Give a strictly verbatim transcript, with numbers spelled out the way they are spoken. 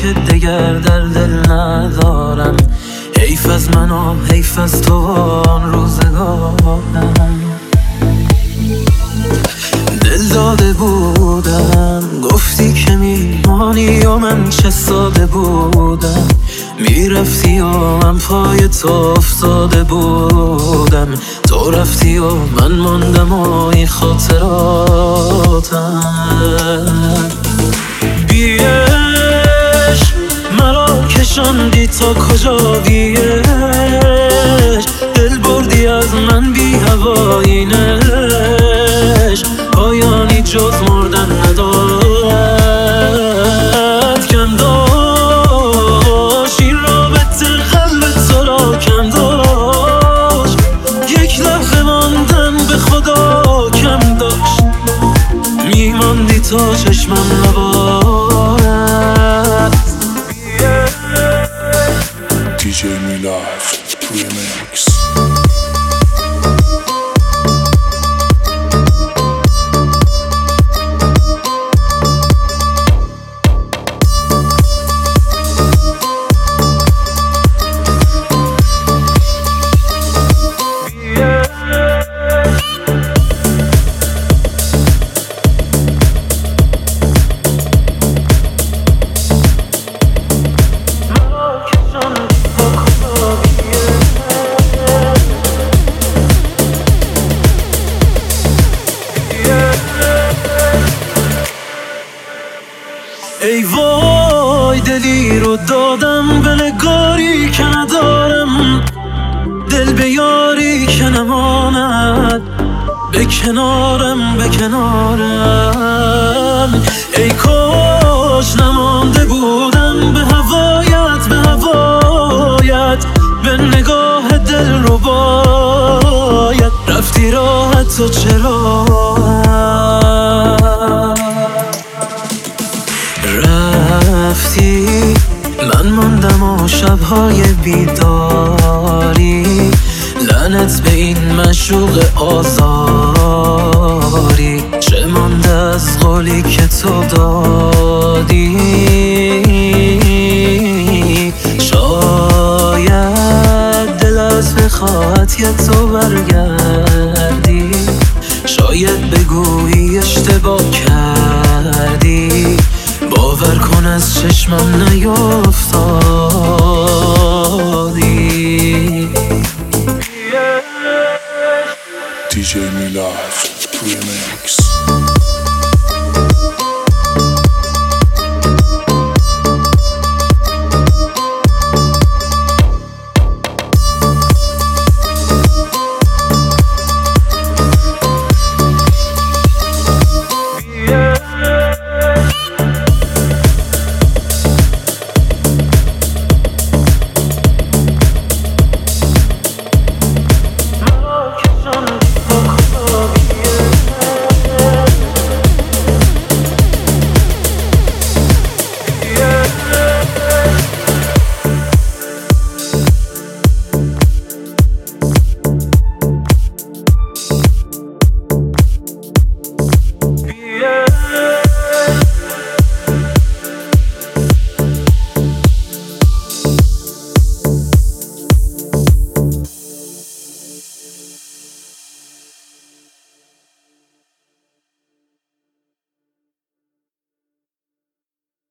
که دگر در دل ندارم. حیف از من و حیف از تو آن روزگارم. دل داده بودم گفتی که میمانی و من چه ساده بودم. میرفتی و من پای تو افتاده بودم. تو رفتی و من ماندم و این خاطراتم. بیش مرا کشاندی تا کجا بیش؟ دل بردی از من بی هوایینش. پایانی جز مردن ندارد. کم داشت این رابطه قلب تو را کم داشت. یک لحظه ماندن به خدا کم داشت. میماندی تا چشمم نبارد. دی جی میلاد ریمیکس. ای وای دلی رو دادم به نگاری که ندارم. دل به یاری که نماند به کنارم به کنارم. ای کاش نمانده بودم به هوایت به هوایت. به نگاه دل رو باید رفتی راحت و چرا رفتی؟ من ماندم و شبهای بیداری. لعنت به این معشوق آزاری. چه مانده از قولی که تو دادی؟ شاید دل از بخواهد که تو برگردی. شاید بگویی اشتباه کردی. باور کن از چشمم نیفتادی. دی جی میلاد ریمیکس.